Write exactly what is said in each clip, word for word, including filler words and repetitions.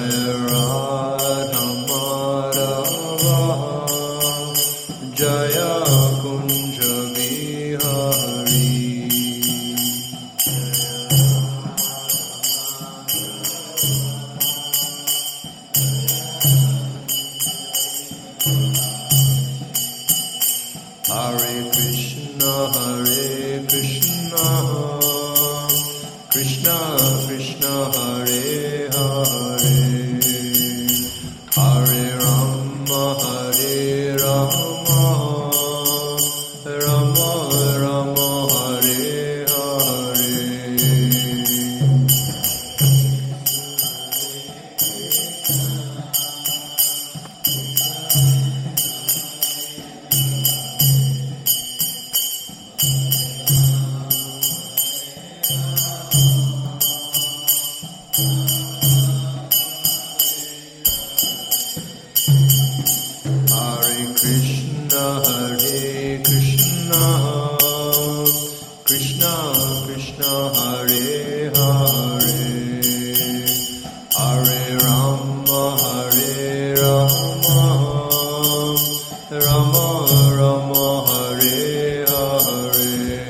Jaya Radha Madhava Jaya Kunja Vihari. Hare Krishna, Hare Krishna, Krishna Krishna, Hare Hare, Hare Rama, Hare Rama, Rama Rama, Hare Hare. Hare Krishna, Hare Krishna, Krishna Krishna, Hare Hare, Hare Rama, Hare Rama, Rama Rama, Hare Hare.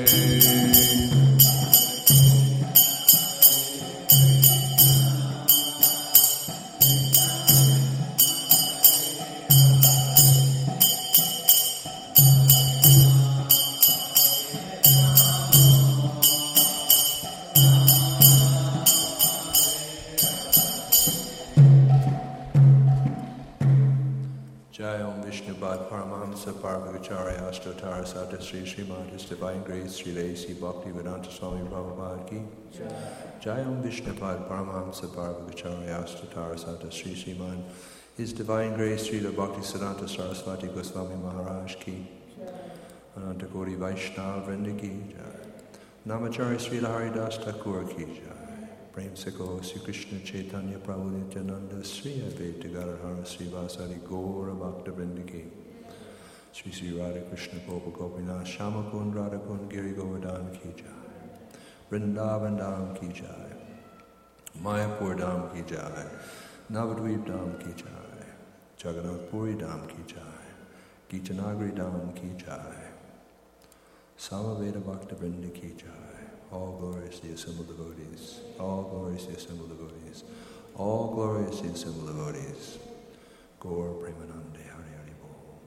Jayam Vishnupad Paramahamsa Parvacharya Ashtotara Sata Sri Srimad His Divine Grace Sri Lacey Bhakti Vedanta Swami Prabhupada Ki Jayam Vishnupad Paramahamsa Parvacharya Ashtotara Sata Sri Srimad His Divine Grace Sri Bhakti Siddhanta Saraswati Goswami Maharaj Ki Ananta Koti Vaishnava Vrinda Ki Jai Namacharya Sri Haridas Thakur Ki Jai Prem Sikho Sri Krishna Chaitanya Prabhu Nityananda Sri Advaita Gadadhara Sri Vasari Gaura Bhakta Vrinda Ki Sri Sri Radha Krishna Gopa Gopinath Shamakund Radhakund Giri Govardhan Ki Jai Vrindavan Dham Ki Jai Mayapur Dham Ki Jai Navadvip Dham Ki Jai Jagannath Puri Dham Ki Jai Gitanagari Dham Ki Jai Samaveda Bhakta Vrinda Ki Jai. All glorious the assembled devotees, all glorious the assembled devotees, all glorious the assembled devotees. Gaur Premanande Hari Hari Bol.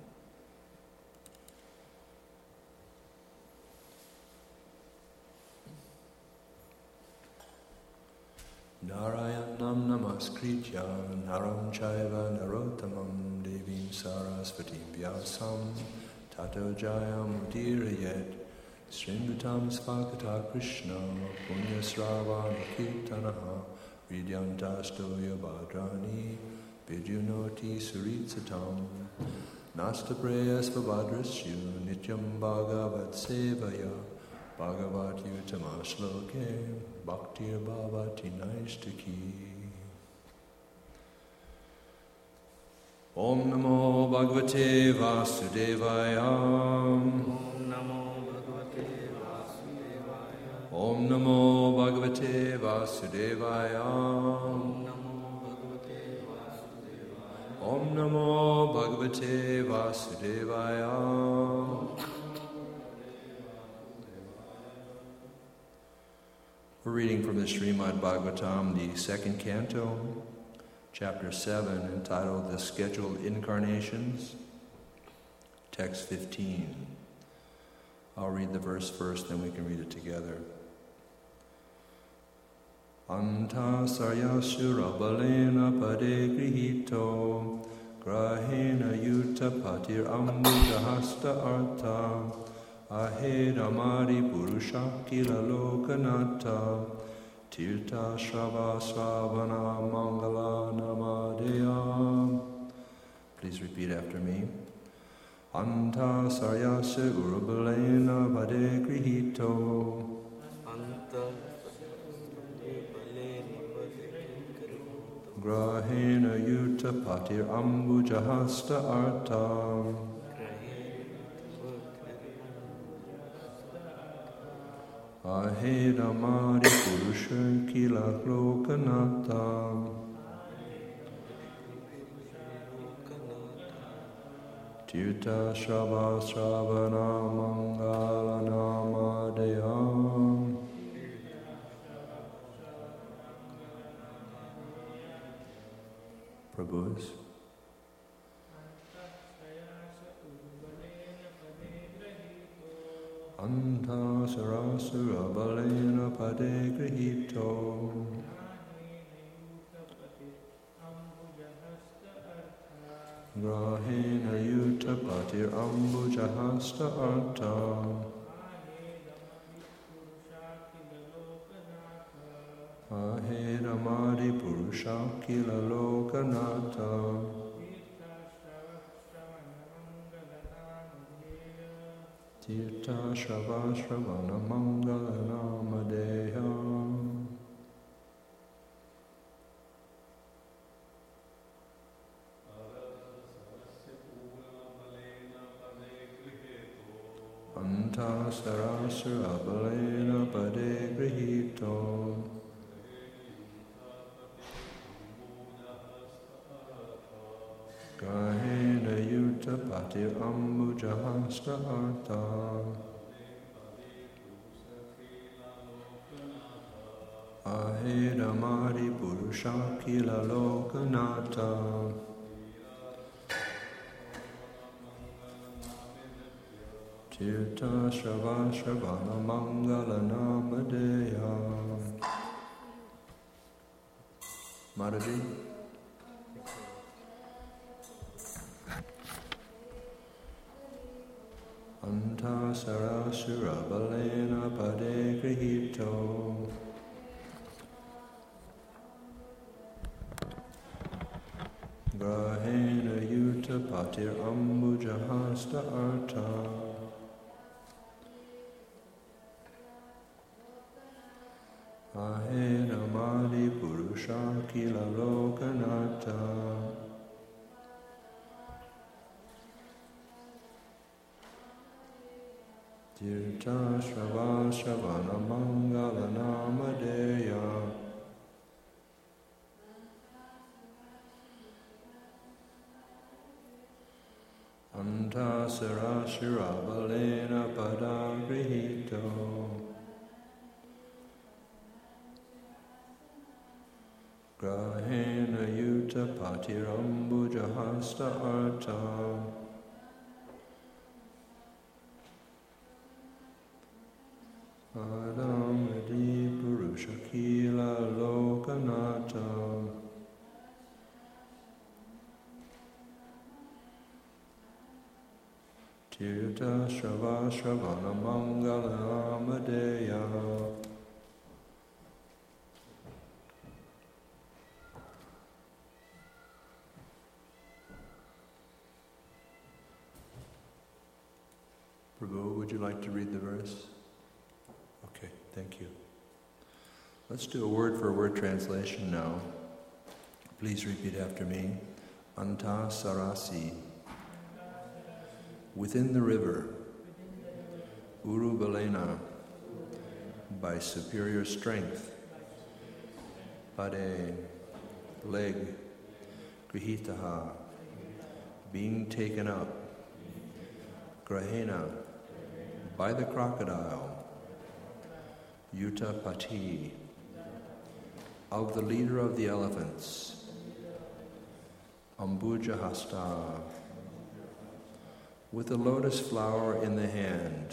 Narayanam Namaskritya Naram Chaiva Narottamam Devim Sarasvatim Vyasam Tato Jayam Udirayet Sringatam Svakata Krishna Punya Sravana Kirtanaha Vidyantastoya Bhadrani Vidyunoti Suritsatam Nasta Prayas Vavadrasyu Nityam Bhagavat Sevaya Bhagavat Yutamashloke Bhaktir Bhavati Naishtaki. Om Namo Bhagavate Vasudevaya. Om Namo Bhagavate Vasudevaya. Om Namo Bhagavate Vasudevaya. We're reading from the Srimad Bhagavatam, the second canto, chapter seven, entitled The Scheduled Incarnations, text fifteen. I'll read the verse first, then we can read it together. Anta saryasura balena pade grihito grahena yuta patir ambuja hasta artha ahedamari purushakila lokanata tirta shrava sravana mangala namadeya. Please repeat after me. Anta saryasya urubalena pade grihito Grahena yuta patir ambuja hasta artam Ahedamari purusha kila lokanata Tirtha Shravas Shravana Mangala Namadeyam. Prabhus. Anta Sarasura Balena Pade Grihito. Grahena Yuta Patir Ambujahasta Arta. Ahera Madi Purusha Kila Lokanata. Tirtha Shrava Shravana Mangala Namadeha. Anta Sarasura Balena Pade Grihito. Gahena Yuta Patir Ambujahasta Arta. Ahera Mari Purusha Kila Lokanata. Tirtha Shrava Shravana Mangala Namadeya. Madhavi. Anta Sarasura Balena Pade Grihito. Grahena Yuta Patir Ambujahasta Arta. Ahena Madi Purusha Kila Lokanata. Tirtha Shrava Shravana Mangala Namadeya. Anta Sarasura Balena Pada Grihito. Grahena Yuta Patir Ambujahasta Arta. Adamadi Purusha Kila Lokanata. Tirtha Shrava Shravana Mangala Namadeya. Prabhu, would you like to read the verse? Okay, thank you. Let's do a word-for-word translation now. Please repeat after me. Anta Sarasi. Within the river. Uru Balena. By superior strength. Pade. Leg. Grihitaha. Being taken up. Grahena. By the crocodile. Yuta Pati, of the leader of the elephants. Ambujahasta, with a lotus flower in the hand.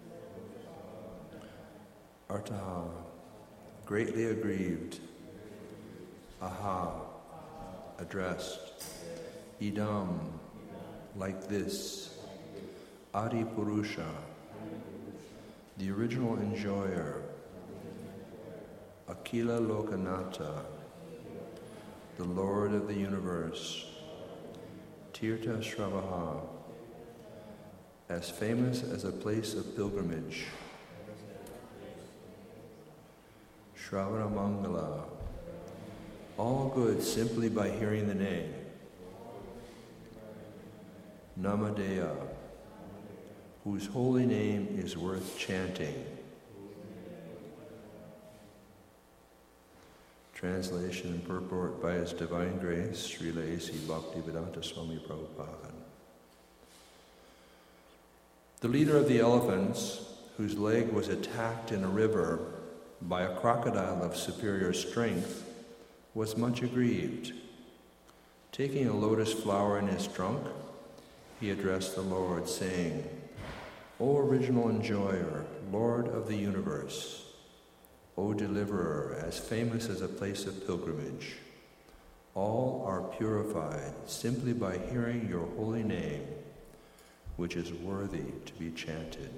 Artaha, greatly aggrieved. Aha, addressed. Idam, like this. Adi Purusha, the original enjoyer. Akila Lokanata, the Lord of the universe. Tirtha Shravaha, as famous as a place of pilgrimage. Shravana Mangala, all good simply by hearing the name. Namadeya, whose holy name is worth chanting. Translation and purport by His Divine Grace, Srila A C Bhaktivedanta Swami Prabhupada. The leader of the elephants, whose leg was attacked in a river by a crocodile of superior strength, was much aggrieved. Taking a lotus flower in his trunk, he addressed the Lord, saying, O original enjoyer, Lord of the universe, O deliverer, as famous as a place of pilgrimage, all are purified simply by hearing your holy name, which is worthy to be chanted.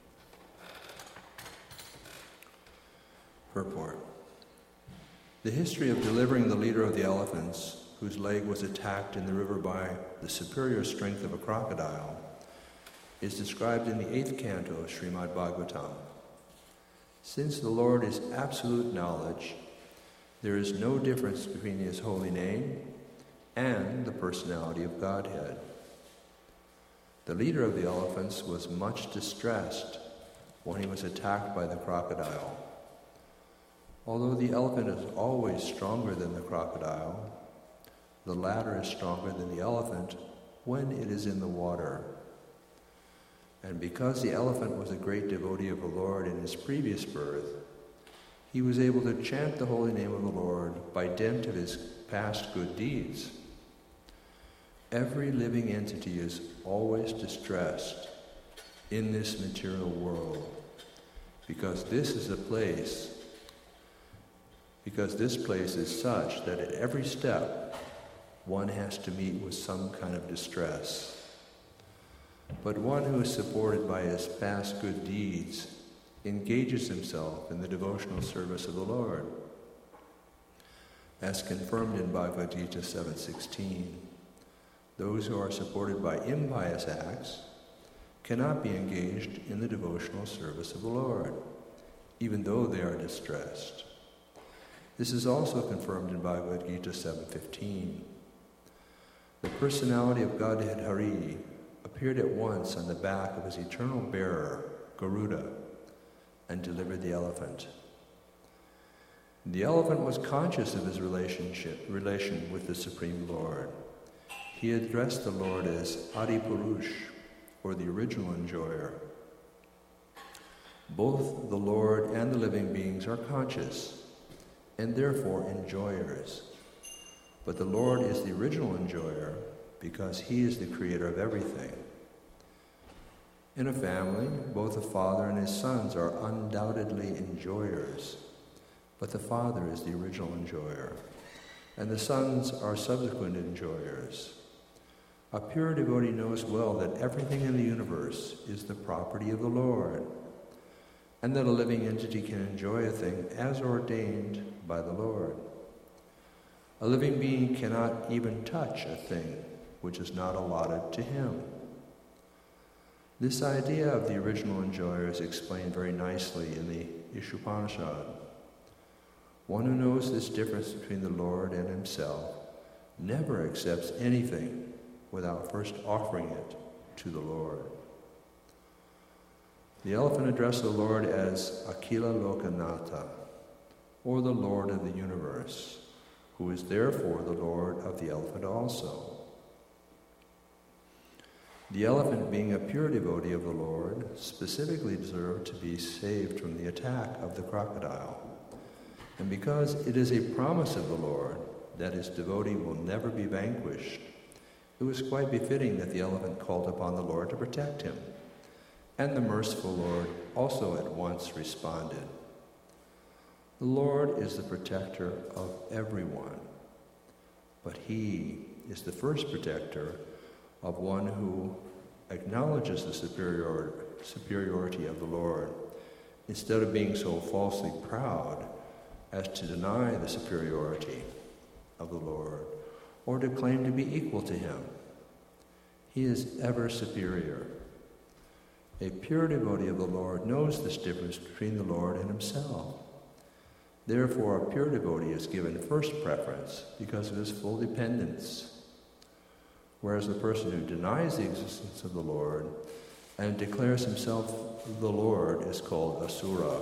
Purport. The history of delivering the leader of the elephants, whose leg was attacked in the river by the superior strength of a crocodile, is described in the eighth canto of Srimad Bhagavatam. Since the Lord is absolute knowledge, there is no difference between his holy name and the personality of Godhead. The leader of the elephants was much distressed when he was attacked by the crocodile. Although the elephant is always stronger than the crocodile, the latter is stronger than the elephant when it is in the water. And because the elephant was a great devotee of the Lord in his previous birth, he was able to chant the holy name of the Lord by dint of his past good deeds. Every living entity is always distressed in this material world because this is a place, because this place is such that at every step one has to meet with some kind of distress. But one who is supported by his past good deeds engages himself in the devotional service of the Lord. As confirmed in Bhagavad Gita seven sixteen, those who are supported by impious acts cannot be engaged in the devotional service of the Lord, even though they are distressed. This is also confirmed in Bhagavad Gita seven fifteen. The personality of Godhead Hari appeared at once on the back of his eternal bearer, Garuda, and delivered the elephant. The elephant was conscious of his relationship, relation with the Supreme Lord. He addressed the Lord as Adi Purush, or the original enjoyer. Both the Lord and the living beings are conscious, and therefore enjoyers. But the Lord is the original enjoyer because he is the creator of everything. In a family, both the father and his sons are undoubtedly enjoyers, but the father is the original enjoyer, and the sons are subsequent enjoyers. A pure devotee knows well that everything in the universe is the property of the Lord, and that a living entity can enjoy a thing as ordained by the Lord. A living being cannot even touch a thing which is not allotted to him. This idea of the original enjoyer is explained very nicely in the Ishopanishad. One who knows this difference between the Lord and himself never accepts anything without first offering it to the Lord. The elephant addressed the Lord as Akila Lokanatha, or the Lord of the universe, who is therefore the Lord of the elephant also. The elephant, being a pure devotee of the Lord, specifically deserved to be saved from the attack of the crocodile. And because it is a promise of the Lord that his devotee will never be vanquished, it was quite befitting that the elephant called upon the Lord to protect him. And the merciful Lord also at once responded. The Lord is the protector of everyone, but he is the first protector of one who acknowledges the superior, superiority of the Lord, instead of being so falsely proud as to deny the superiority of the Lord, or to claim to be equal to him. He is ever superior. A pure devotee of the Lord knows this difference between the Lord and himself. Therefore, a pure devotee is given first preference because of his full dependence, whereas the person who denies the existence of the Lord and declares himself the Lord is called Asura.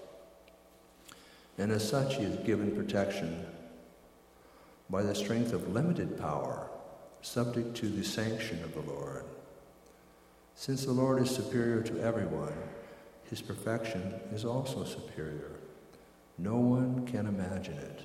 And as such, he is given protection by the strength of limited power, subject to the sanction of the Lord. Since the Lord is superior to everyone, his perfection is also superior. No one can imagine it.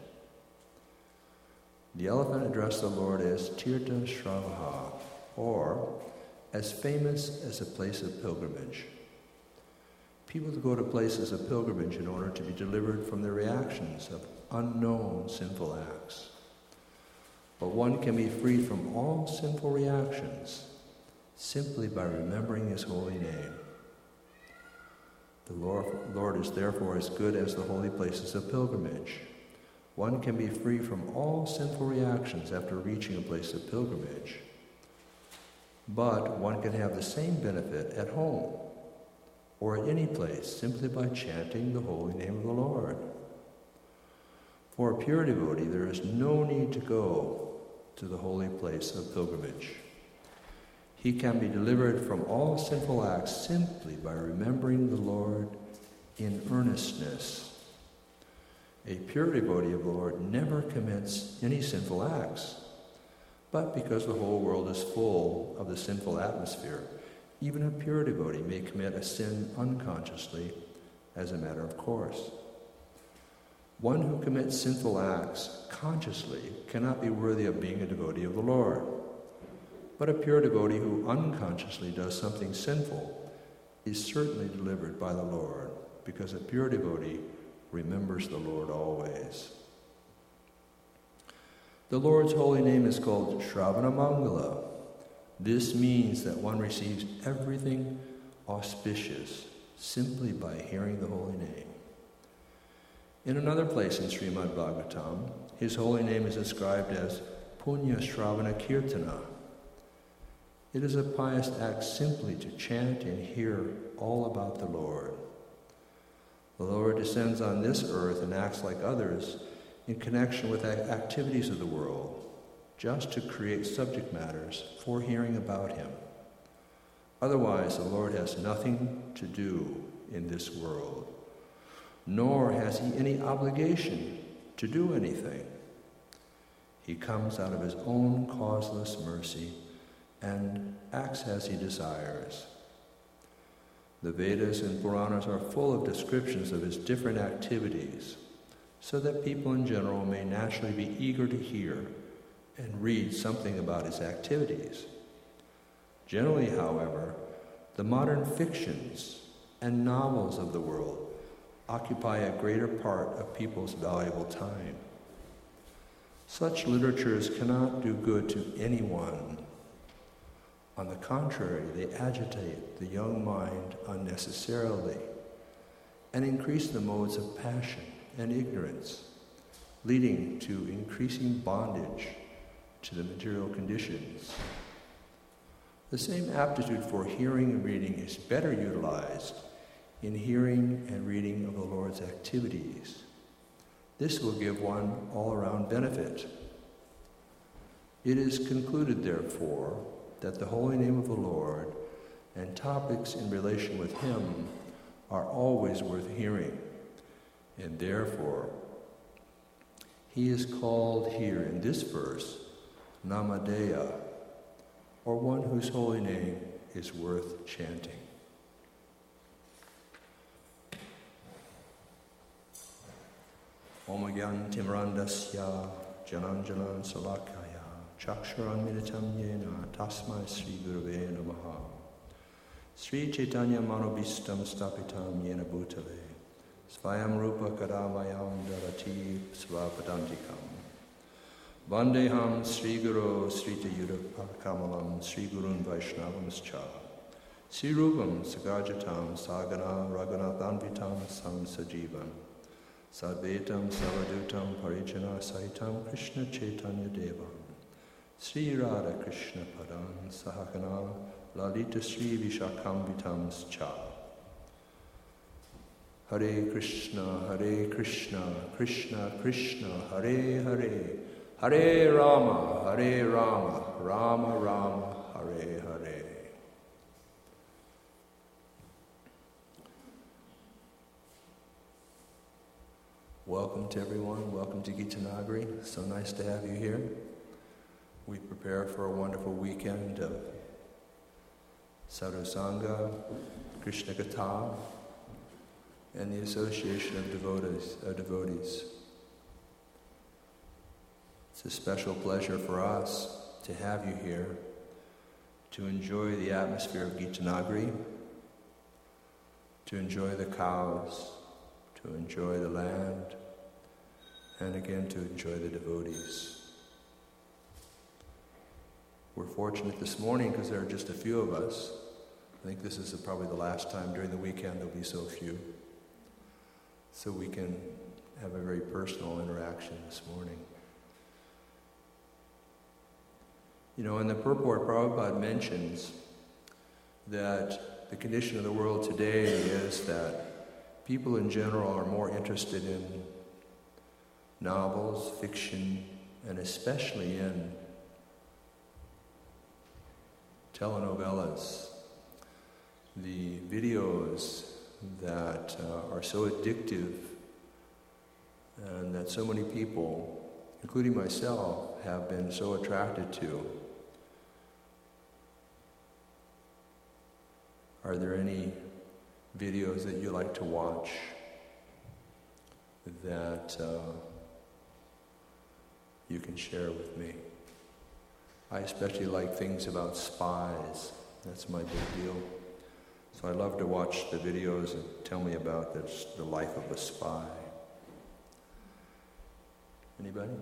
The elephant addressed the Lord as Tirtha Shravaha, or as famous as a place of pilgrimage. People go to places of pilgrimage in order to be delivered from the reactions of unknown sinful acts. But one can be freed from all sinful reactions simply by remembering his holy name. The Lord, Lord is therefore as good as the holy places of pilgrimage. One can be free from all sinful reactions after reaching a place of pilgrimage. But one can have the same benefit at home or at any place simply by chanting the holy name of the Lord. For a pure devotee, there is no need to go to the holy place of pilgrimage. He can be delivered from all sinful acts simply by remembering the Lord in earnestness. A pure devotee of the Lord never commits any sinful acts, but because the whole world is full of the sinful atmosphere, even a pure devotee may commit a sin unconsciously as a matter of course. One who commits sinful acts consciously cannot be worthy of being a devotee of the Lord. But a pure devotee who unconsciously does something sinful is certainly delivered by the Lord, because a pure devotee remembers the Lord always. The Lord's holy name is called Shravana Mangala. This means that one receives everything auspicious simply by hearing the holy name. In another place in Srimad Bhagavatam, his holy name is described as Punya Shravana Kirtana. It is a pious act simply to chant and hear all about the Lord. The Lord descends on this earth and acts like others in connection with activities of the world, just to create subject matters for hearing about him. Otherwise, the Lord has nothing to do in this world, nor has he any obligation to do anything. He comes out of his own causeless mercy and acts as he desires. The Vedas and Puranas are full of descriptions of his different activities, so that people in general may naturally be eager to hear and read something about his activities. Generally, however, the modern fictions and novels of the world occupy a greater part of people's valuable time. Such literatures cannot do good to anyone. On the contrary, they agitate the young mind unnecessarily and increase the modes of passion and ignorance, leading to increasing bondage to the material conditions. The same aptitude for hearing and reading is better utilized in hearing and reading of the Lord's activities. This will give one all-around benefit. It is concluded, therefore, that the holy name of the Lord and topics in relation with him are always worth hearing, and therefore he is called here in this verse Namadeya, or one whose holy name is worth chanting. Om Gyan Timrandasya Jananjalan Salakaya Chaksharan Militam Yena Tasmai Sri Gurave Namaha Sri Chaitanya Manobhistam Stapitam Yena Bhutale Svayam Rupa Kadamayam Darati Svapadantikam Vandeham Sri Guru Sri Tayudapa Kamalam Sri Gurun Vaishnavamscha Sri Rupam Sagajatam Sagana Raghunathanvitam Sam Sajivam Sadvetam Savadutam Parijana Saitam Krishna Chaitanya Devam Sri Radha Krishna Padan Sahakana Lalita Sri Vishakamvitam Scha Hare Krishna, Hare Krishna, Krishna Krishna, Hare Hare, Hare Rama, Hare Rama, Rama Rama, Hare Hare. Welcome to everyone. Welcome to Gitanagari. So nice to have you here. We prepare for a wonderful weekend of Sadhusanga, Krishna Katha, and the Association of Devotees. Uh, devotees. It's a special pleasure for us to have you here, to enjoy the atmosphere of Gitanagari, to enjoy the cows, to enjoy the land, and again to enjoy the devotees. We're fortunate this morning because there are just a few of us. I think this is probably the last time during the weekend there'll be so few. So we can have a very personal interaction this morning. You know, in the purport, Prabhupada mentions that the condition of the world today is that people in general are more interested in novels, fiction, and especially in telenovelas, the videos that uh, are so addictive and that so many people, including myself, have been so attracted to. Are there any videos that you like to watch that uh, you can share with me? I especially like things about spies. That's my big deal. So I love to watch the videos and tell me about this, the life of a spy. Anybody?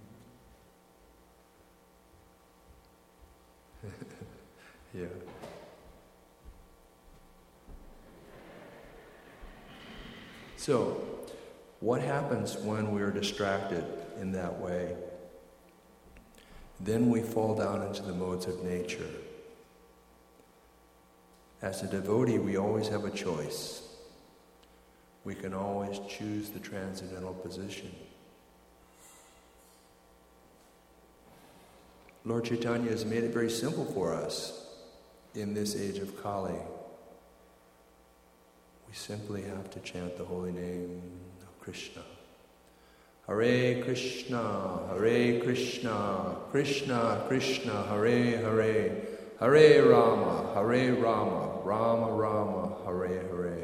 Yeah. So, what happens when we're distracted in that way? Then we fall down into the modes of nature. As a devotee, we always have a choice. We can always choose the transcendental position. Lord Chaitanya has made it very simple for us in this age of Kali. We simply have to chant the holy name of Krishna. Hare Krishna, Hare Krishna, Krishna Krishna, Hare Hare, Hare Rama, Hare Rama, Rama Rama, Hare Hare.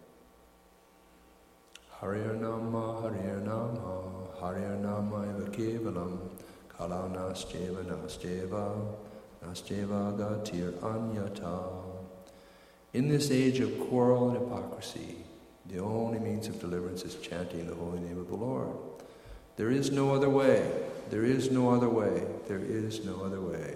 Hare Nama, Hare Nama, Hare Nama eva kevalam, kala nastyeva nastyeva, nastyeva gatir anyata. In this age of quarrel and hypocrisy, the only means of deliverance is chanting the holy name of the Lord. There is no other way. There is no other way. There is no other way.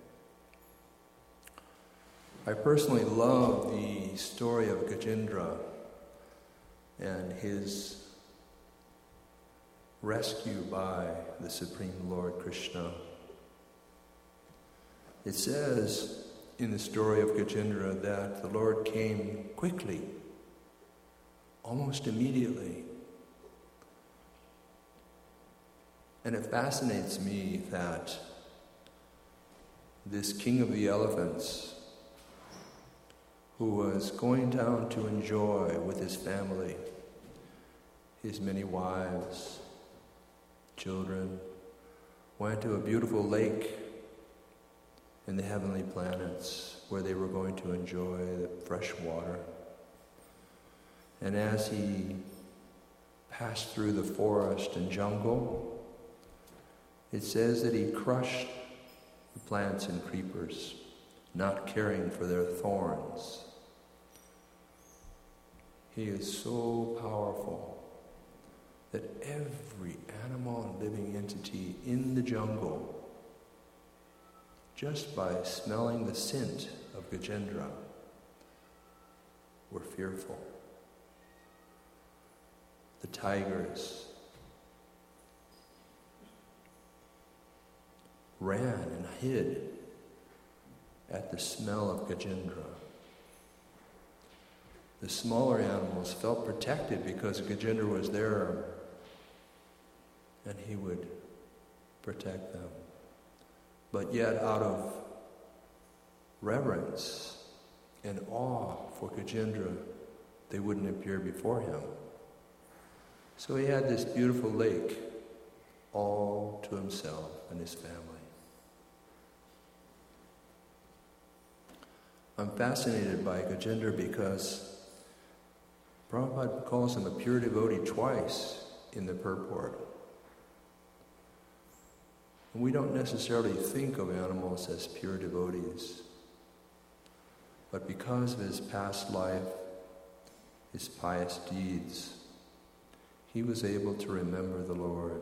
I personally love the story of Gajendra and his rescue by the Supreme Lord Krishna. It says in the story of Gajendra that the Lord came quickly, almost immediately. And it fascinates me that this king of the elephants, who was going down to enjoy with his family, his many wives, children, went to a beautiful lake in the heavenly planets where they were going to enjoy the fresh water. And as he passed through the forest and jungle, it says that he crushed the plants and creepers, not caring for their thorns. He is so powerful that every animal and living entity in the jungle, just by smelling the scent of Gajendra, were fearful. The tigers ran and hid at the smell of Gajendra. The smaller animals felt protected because Gajendra was there and he would protect them. But yet, out of reverence and awe for Gajendra, they wouldn't appear before him. So he had this beautiful lake all to himself and his family. I'm fascinated by Gajendra because Prabhupada calls him a pure devotee twice in the purport. And we don't necessarily think of animals as pure devotees, but because of his past life, his pious deeds, he was able to remember the Lord.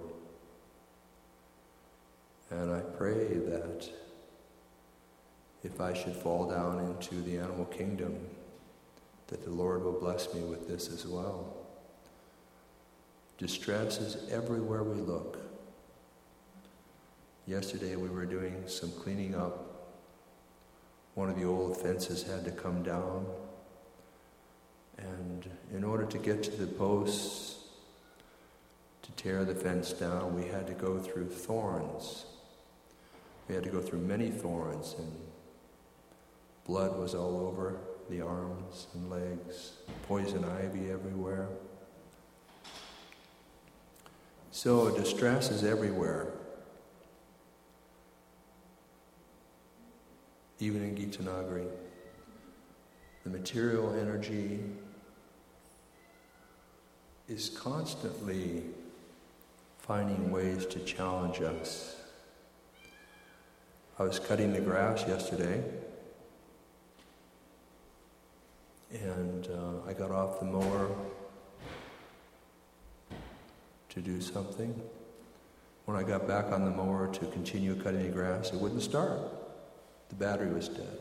And I pray that if I should fall down into the animal kingdom, that the Lord will bless me with this as well. Distress is everywhere we look. Yesterday we were doing some cleaning up. One of the old fences had to come down, and in order to get to the posts to tear the fence down, we had to go through thorns. We had to go through many thorns, and blood was all over the arms and legs, poison ivy everywhere. So distress is everywhere. Even in Gitanagari, the material energy is constantly finding ways to challenge us. I was cutting the grass yesterday, and uh, I got off the mower to do something. When I got back on the mower to continue cutting the grass, it wouldn't start. The battery was dead.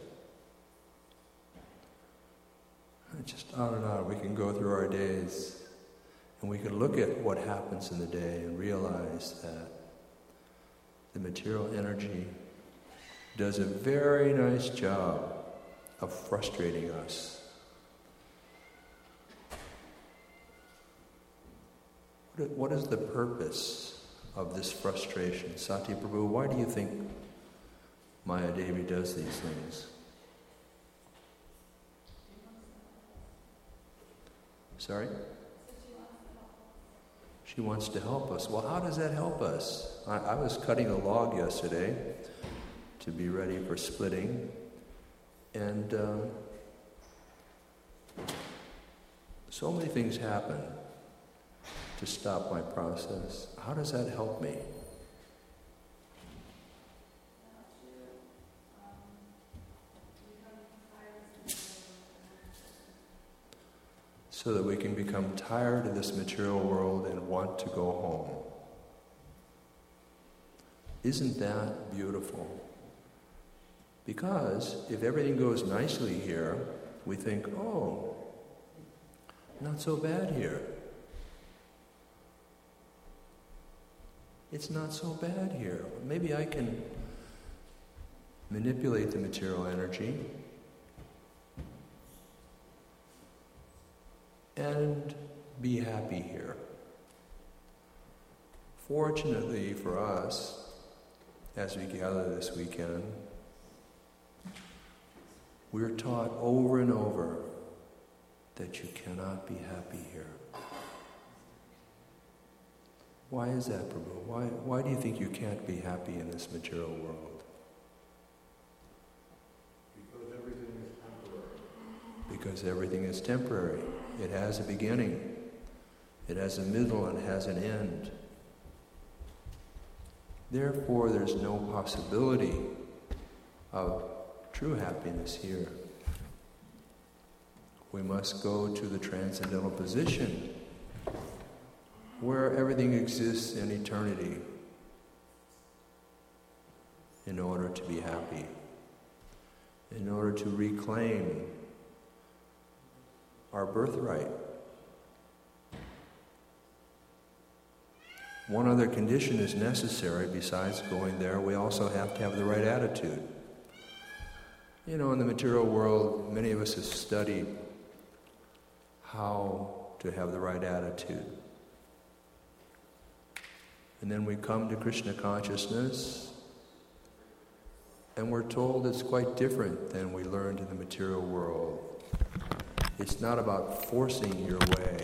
And just on and on, we can go through our days, and we can look at what happens in the day and realize that the material energy does a very nice job of frustrating us. What is the purpose of this frustration? Sati Prabhu, why do you think Maya Devi does these things? Sorry? She wants to help us. Well, how does that help us? I, I was cutting a log yesterday to be ready for splitting, and uh, so many things happen to stop my process. How does that help me? So that we can become tired of this material world and want to go home. Isn't that beautiful? Because if everything goes nicely here, we think, oh, not so bad here. It's not so bad here. Maybe I can manipulate the material energy and be happy here. Fortunately for us, as we gather this weekend, we're taught over and over that you cannot be happy here. Why is that, Prabhu? Why, why do you think you can't be happy in this material world? Because everything is temporary. Because everything is temporary. It has a beginning, it has a middle, and it has an end. Therefore, there's no possibility of true happiness here. We must go to the transcendental position where everything exists in eternity in order to be happy, in order to reclaim our birthright. One other condition is necessary besides going there. We also have to have the right attitude. You know, in the material world, many of us have studied how to have the right attitude. And then we come to Krishna consciousness, and we're told it's quite different than we learned in the material world. It's not about forcing your way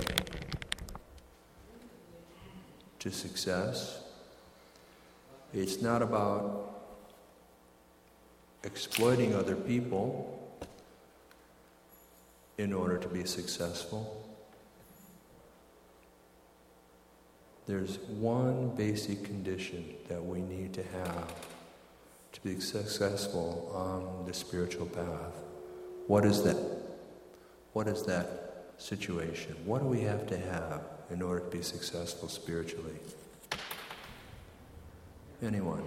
to success. It's not about exploiting other people in order to be successful? There's one basic condition that we need to have to be successful on the spiritual path. What is that? What is that situation? What do we have to have in order to be successful spiritually? Anyone?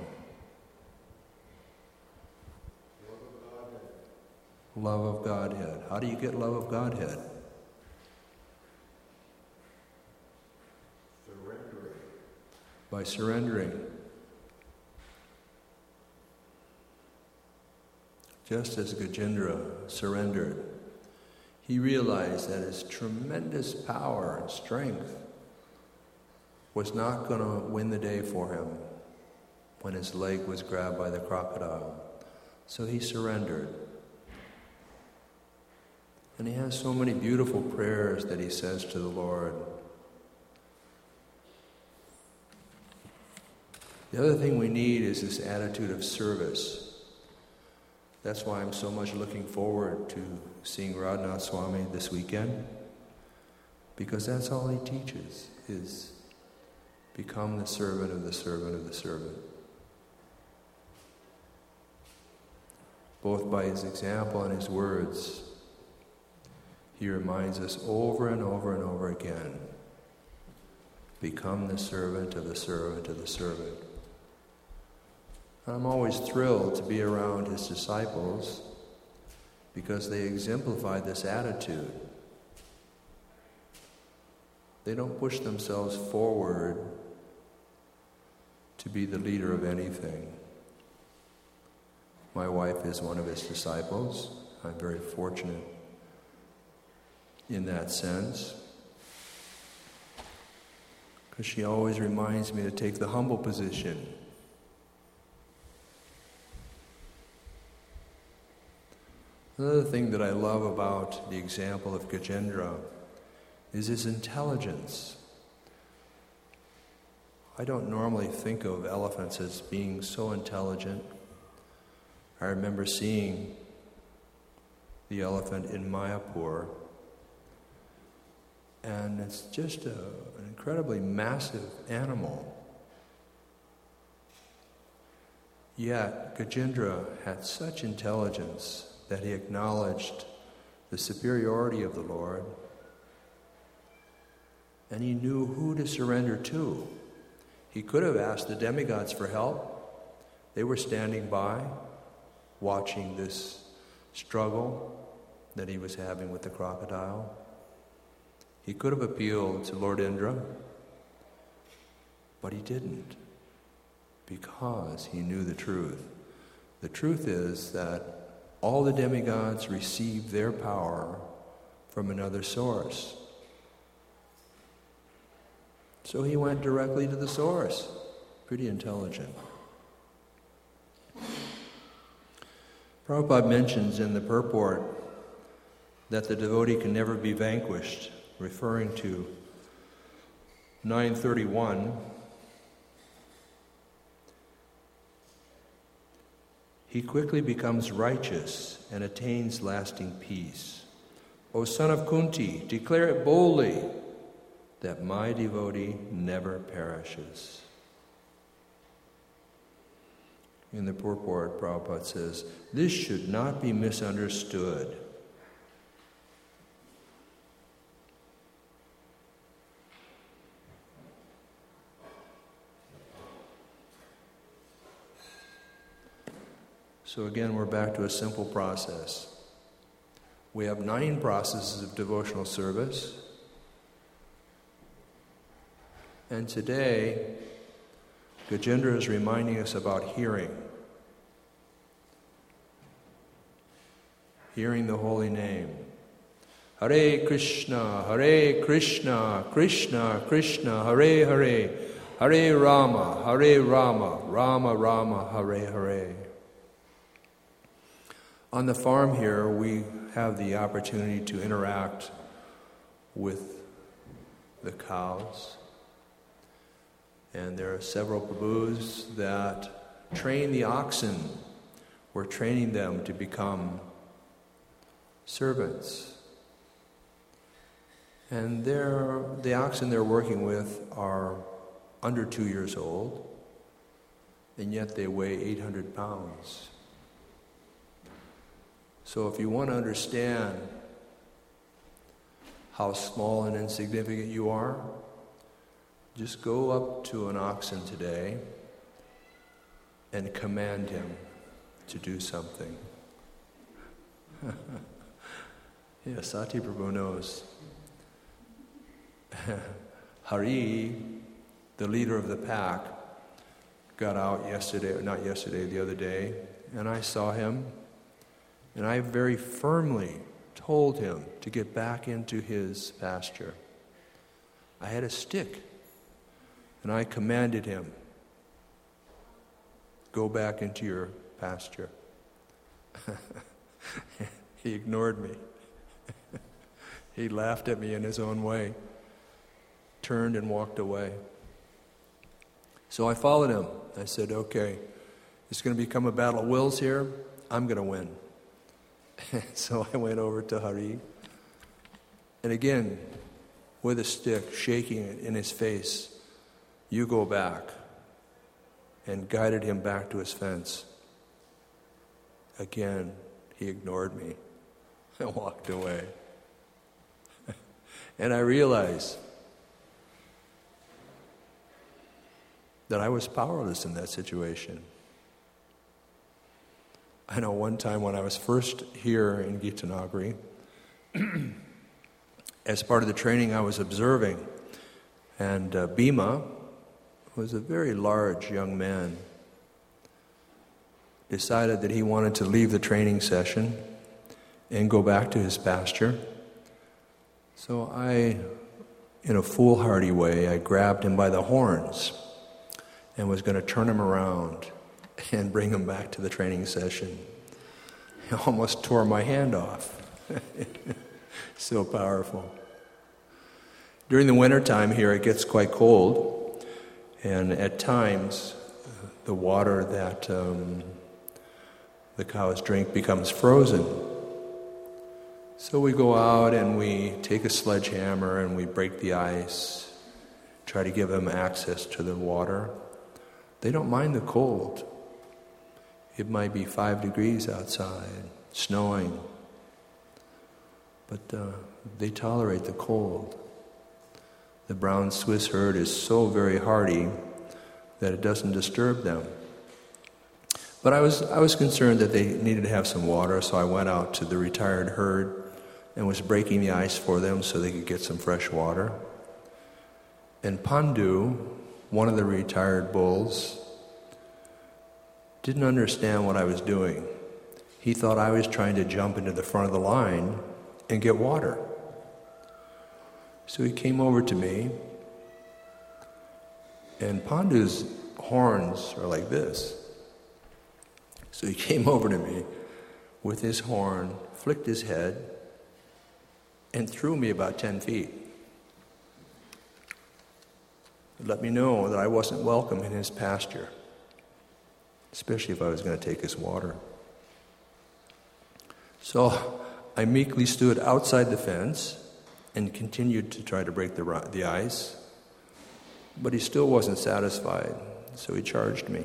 Love of Godhead. How do you get love of Godhead? Surrendering. By surrendering. Just as Gajendra surrendered, he realized that his tremendous power and strength was not going to win the day for him when his leg was grabbed by the crocodile. So he surrendered. And he has so many beautiful prayers that he says to the Lord. The other thing we need is this attitude of service. That's why I'm so much looking forward to seeing Radhanath Swami this weekend, because that's all he teaches, is become the servant of the servant of the servant. Both by his example and his words, he reminds us over and over and over again, become the servant of the servant of the servant. I'm always thrilled to be around his disciples because they exemplify this attitude. They don't push themselves forward to be the leader of anything. My wife is one of his disciples. I'm very fortunate in that sense, because she always reminds me to take the humble position. Another thing that I love about the example of Gajendra is his intelligence. I don't normally think of elephants as being so intelligent. I remember seeing the elephant in Mayapur, and it's just a, an incredibly massive animal. Yet Gajendra had such intelligence that he acknowledged the superiority of the Lord, and he knew who to surrender to. He could have asked the demigods for help. They were standing by, watching this struggle that he was having with the crocodile. He could have appealed to Lord Indra, but he didn't, because he knew the truth. The truth is that all the demigods receive their power from another source. So he went directly to the source. Pretty intelligent. Prabhupada mentions in the purport that the devotee can never be vanquished, referring to nine thirty-one. He quickly becomes righteous and attains lasting peace. O son of Kunti, declare it boldly that my devotee never perishes. In the purport, Prabhupada says, this should not be misunderstood. So again, we're back to a simple process. We have nine processes of devotional service. And today, Gajendra is reminding us about hearing. Hearing the holy name. Hare Krishna, Hare Krishna, Krishna Krishna, Hare Hare, Hare Rama, Hare Rama, Rama Rama, Hare Hare. On the farm here, we have the opportunity to interact with the cows. And there are several Prabhus that train the oxen. We're training them to become servants. And they're, the oxen they're working with are under two years old, and yet they weigh eight hundred pounds. So if you want to understand how small and insignificant you are, just go up to an oxen today and command him to do something. Yeah, Sati Prabhu knows. Hari, the leader of the pack, got out yesterday, not yesterday, the other day, and I saw him, and I very firmly told him to get back into his pasture. I had a stick, and I commanded him, go back into your pasture. He ignored me. He laughed at me in his own way, turned and walked away. So I followed him. I said, okay, it's going to become a battle of wills here. I'm going to win. So I went over to Hari, and again, with a stick, shaking it in his face, you go back, and guided him back to his fence. Again, he ignored me and walked away. And I realized that I was powerless in that situation. I know one time when I was first here in Gitanagari, as part of the training I was observing, and uh, Bhima was a very large young man, decided that he wanted to leave the training session and go back to his pasture. So I, in a foolhardy way, I grabbed him by the horns and was going to turn him around and bring him back to the training session. He almost tore my hand off. So powerful. During the wintertime here, it gets quite cold, and at times the water that um, the cows drink becomes frozen. So we go out and we take a sledgehammer and we break the ice, try to give them access to the water. They don't mind the cold. It might be five degrees outside, snowing, but uh, they tolerate the cold. The brown Swiss herd is so very hardy that it doesn't disturb them. But I was I was concerned that they needed to have some water, so I went out to the retired herd and was breaking the ice for them so they could get some fresh water. And Pandu, one of the retired bulls, didn't understand what I was doing. He thought I was trying to jump into the front of the line and get water. So he came over to me, and Pandu's horns are like this. So he came over to me with his horn, flicked his head, and threw me about ten feet. It let me know that I wasn't welcome in his pasture, especially if I was going to take his water. So I meekly stood outside the fence and continued to try to break the, the ice, but he still wasn't satisfied, so he charged me.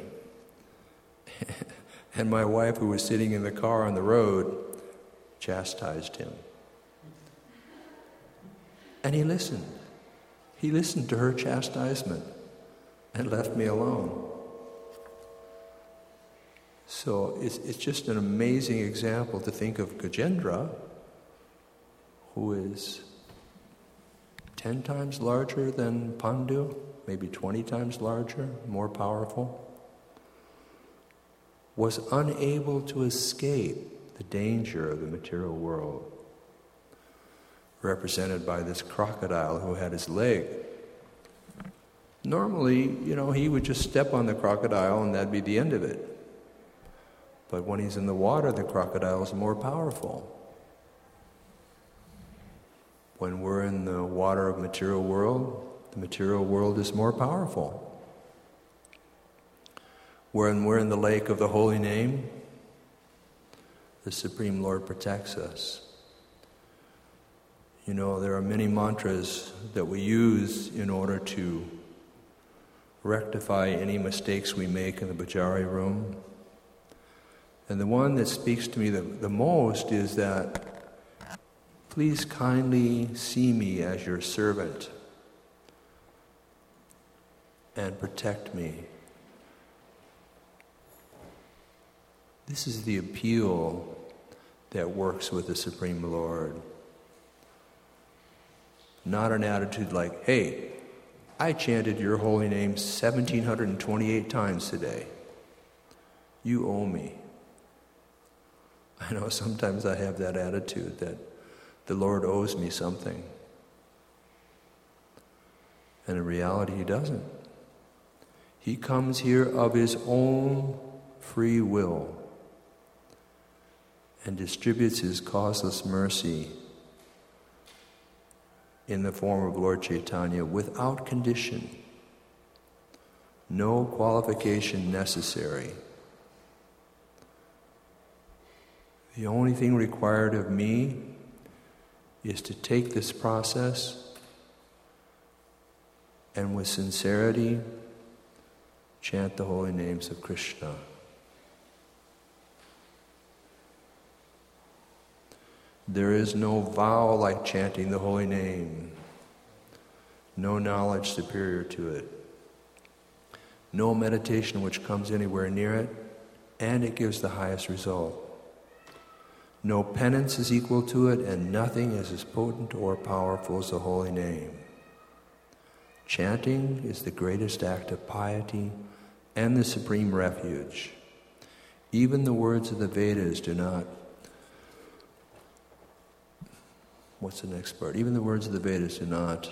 And my wife, who was sitting in the car on the road, chastised him. And he listened. He listened to her chastisement and left me alone. So it's, it's just an amazing example to think of Gajendra, who is ten times larger than Pandu, maybe twenty times larger, more powerful, was unable to escape the danger of the material world, represented by this crocodile who had his leg. Normally, you know, he would just step on the crocodile and that'd be the end of it. But when he's in the water, the crocodile is more powerful. When we're in the water of material world, the material world is more powerful. When we're in the lake of the holy name, the Supreme Lord protects us. You know, there are many mantras that we use in order to rectify any mistakes we make in the Bajari room. And the one that speaks to me the, the most is that, please kindly see me as your servant and protect me. This is the appeal that works with the Supreme Lord. Not an attitude like, hey, I chanted your holy name one thousand seven hundred twenty-eight times today. You owe me. I know sometimes I have that attitude that the Lord owes me something. And in reality, He doesn't. He comes here of His own free will and distributes His causeless mercy in the form of Lord Chaitanya without condition. No qualification necessary. The only thing required of me is to take this process and with sincerity chant the holy names of Krishna. There is no vow like chanting the holy name, no knowledge superior to it, no meditation which comes anywhere near it, and it gives the highest result. No penance is equal to it, and nothing is as potent or powerful as the holy name. Chanting is the greatest act of piety and the supreme refuge. Even the words of the Vedas do not What's the next part? Even the words of the Vedas do not.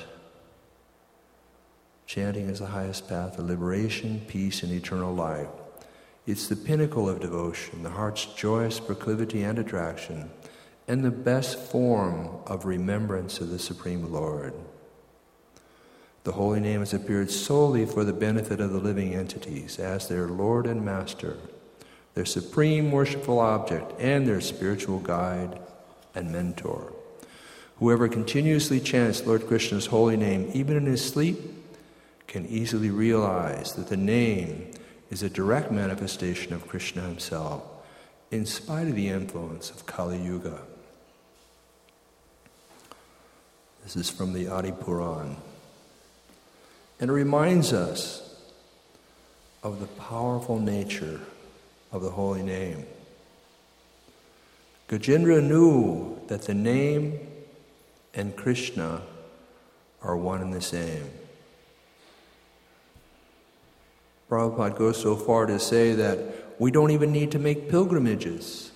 Chanting is the highest path of liberation, peace, and eternal life. It's the pinnacle of devotion, the heart's joyous proclivity and attraction, and the best form of remembrance of the Supreme Lord. The holy name has appeared solely for the benefit of the living entities as their Lord and Master, their supreme worshipful object, and their spiritual guide and mentor. Whoever continuously chants Lord Krishna's holy name, even in his sleep, can easily realize that the name is a direct manifestation of Krishna himself, in spite of the influence of Kali Yuga. This is from the Adi Puran. And it reminds us of the powerful nature of the holy name. Gajendra knew that the name and Krishna are one and the same. Prabhupada goes so far to say that we don't even need to make pilgrimages.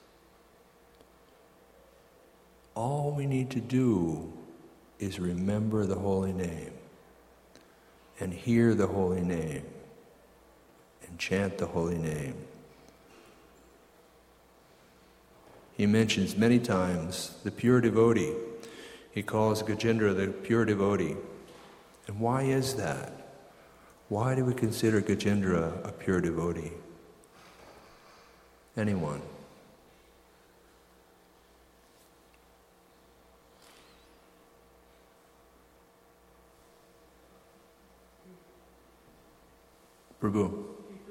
All we need to do is remember the holy name and hear the holy name and chant the holy name. He mentions many times the pure devotee. He calls Gajendra the pure devotee. And why is that? Why do we consider Gajendra a pure devotee? Anyone? Prabhu.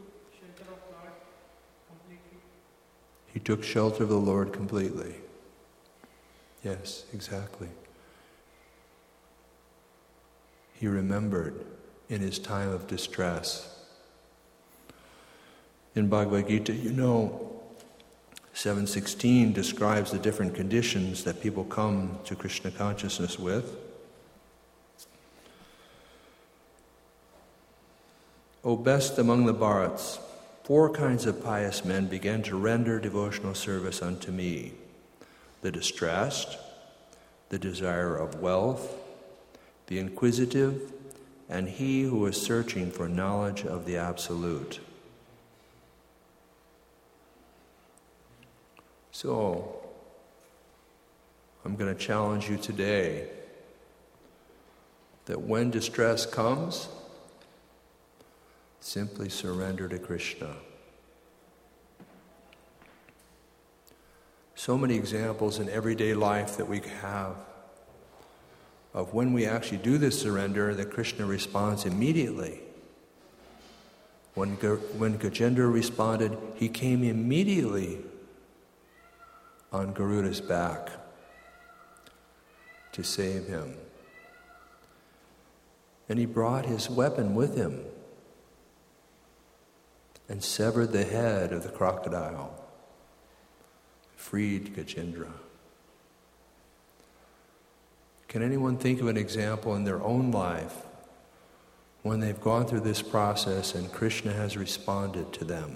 He took shelter of the Lord completely. Yes, exactly. He remembered in his time of distress. In Bhagavad Gita, you know, seven sixteen describes the different conditions that people come to Krishna consciousness with. O best among the Bharats, four kinds of pious men began to render devotional service unto me: the distressed, the desire of wealth, the inquisitive, and he who is searching for knowledge of the Absolute. So, I'm going to challenge you today that when distress comes, simply surrender to Krishna. So many examples in everyday life that we have of when we actually do this surrender, that Krishna responds immediately. When, when Gajendra responded, he came immediately on Garuda's back to save him. And he brought his weapon with him and severed the head of the crocodile, freed Gajendra. Can anyone think of an example in their own life when they've gone through this process and Krishna has responded to them?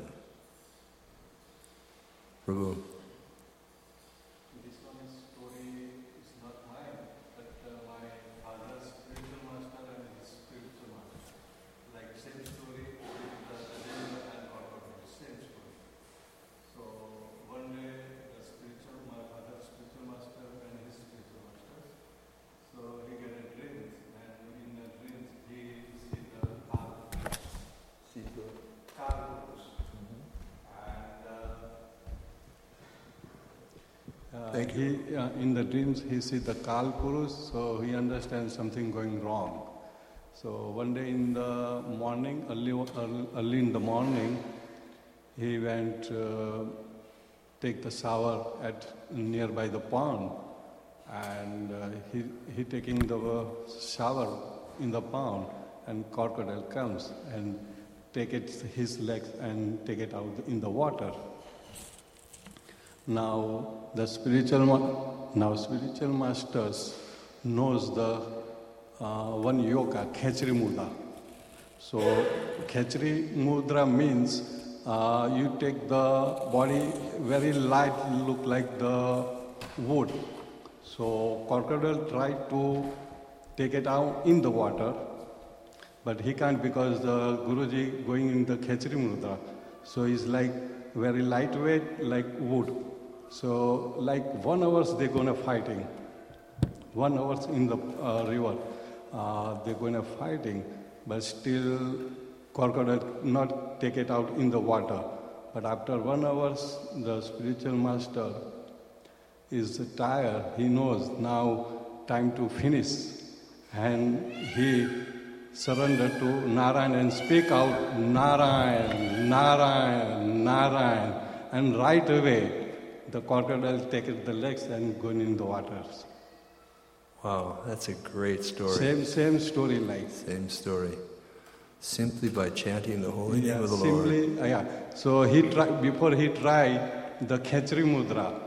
Prabhu. This one story is not mine, but uh, my father's spiritual master and his spiritual master. Like same story with the Gajendra and crocodile, same story. So one day the spiritual, my father's spiritual master and his spiritual master, so he get a dream, and in the dream he see the car, see the car goes, and uh, uh, Thank he uh, in the dreams he see the Kal Purush, so he understands something going wrong. So one day in the morning, early early, early in the morning, he went uh, take the shower at nearby the pond. And uh, he he taking the uh, shower in the pond, and crocodile comes and take it his legs and take it out in the water. Now the spiritual ma- now spiritual masters knows the uh, one yoga Khechri Mudra. So Khechri Mudra means uh, you take the body very light, look like the wood. So crocodile tried to take it out in the water, but he can't because the Guruji going in the Khechri Mudra. So he's like very lightweight, like wood. So like one hours they're gonna fighting. One hours in the uh, river, uh, they're gonna fighting, but still crocodile not take it out in the water. But after one hours, the spiritual master is tired, he knows now time to finish, and he surrendered to Narayan and speak out Narayan, Narayan, Narayan, and right away the crocodile takes the legs and going in the waters. Wow, that's a great story. Same same story like. Same story. Simply by chanting the holy Yeah, name of the simply, Lord. uh, yeah. So he try, before he tried the Khechri Mudra.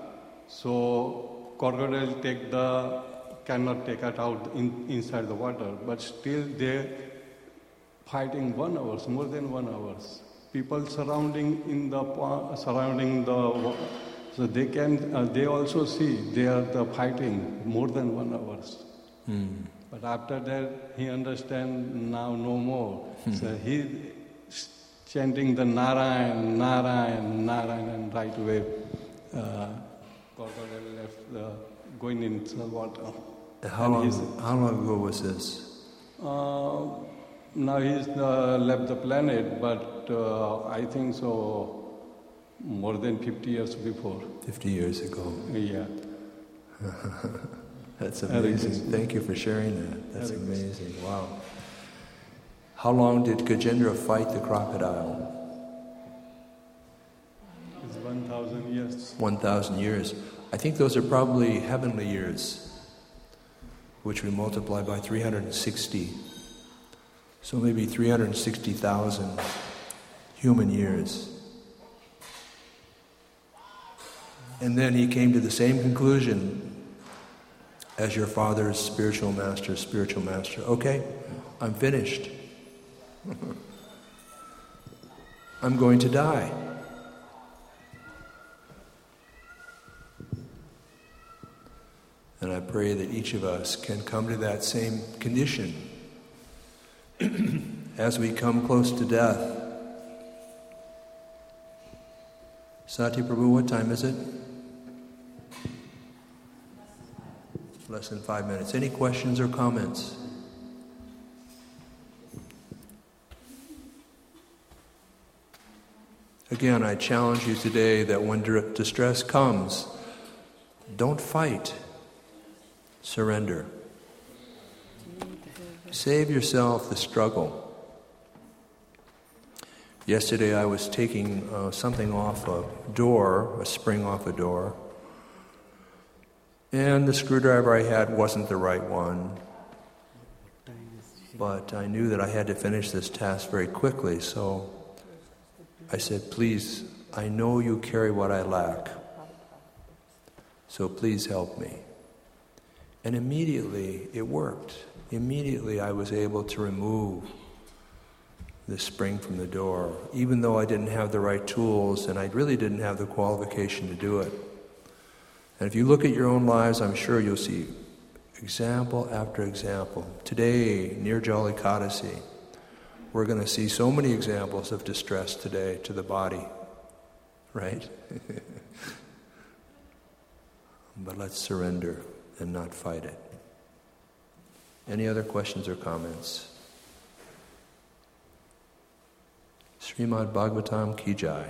So crocodile take the cannot take it out in, inside the water, but still they fighting one hours, more than one hours. People surrounding in the surrounding the, so they can uh, they also see they are the fighting more than one hours. Hmm. But after that he understand now no more. Hmm. So he chanting the Narayan, Narayan, Narayan, and right away. Uh, crocodile left the, going into the water. How And long, he's, how long ago was this? uh, now he's uh, left the planet, but uh, I think so more than fifty years before. Fifty years ago. Yeah. That's amazing. Thank you for sharing that. That's amazing. Wow. How long did Gajendra fight the crocodile? It's one thousand years. One thousand years. I think those are probably heavenly years, which we multiply by three hundred sixty. So maybe three hundred sixty thousand human years. And then he came to the same conclusion as your father's spiritual master, spiritual master. Okay, I'm finished. I'm going to die. And I pray that each of us can come to that same condition as we come close to death. Sati Prabhu, what time is it? Less than five minutes. Any questions or comments? Again, I challenge you today that when distress comes, don't fight. Surrender. Save yourself the struggle. Yesterday I was taking uh, something off a door, a spring off a door, and the screwdriver I had wasn't the right one. But I knew that I had to finish this task very quickly, so I said, please, I know you carry what I lack, so please help me. And immediately it worked. Immediately I was able to remove the spring from the door, even though I didn't have the right tools and I really didn't have the qualification to do it. And if you look at your own lives, I'm sure you'll see example after example. Today, near Jolly Kadasi, we're going to see so many examples of distress today to the body, right? But let's surrender and not fight it. Any other questions or comments? Srimad Bhagavatam Ki Jai.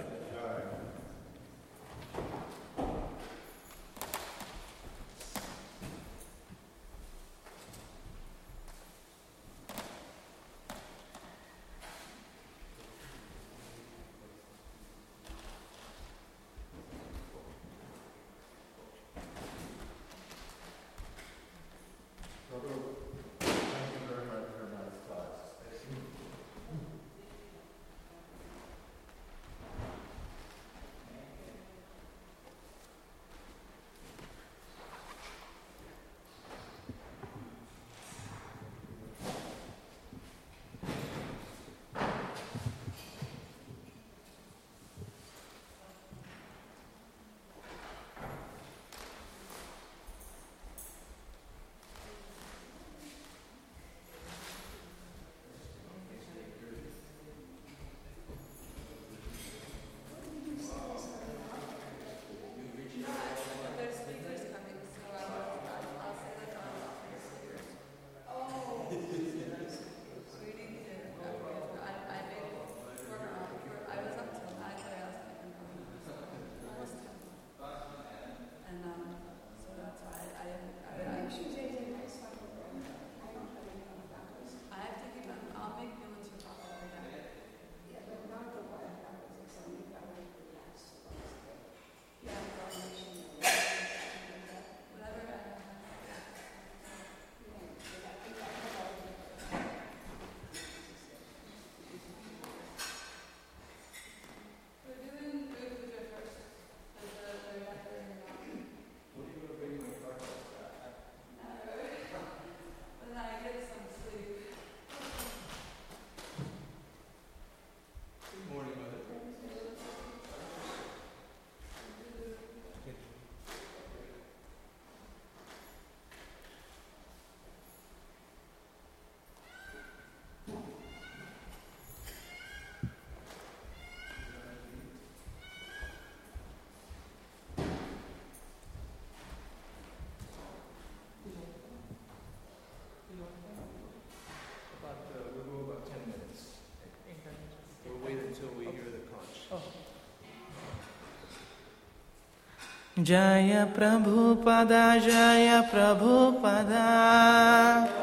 Jaya Prabhupada, Jaya Prabhupada.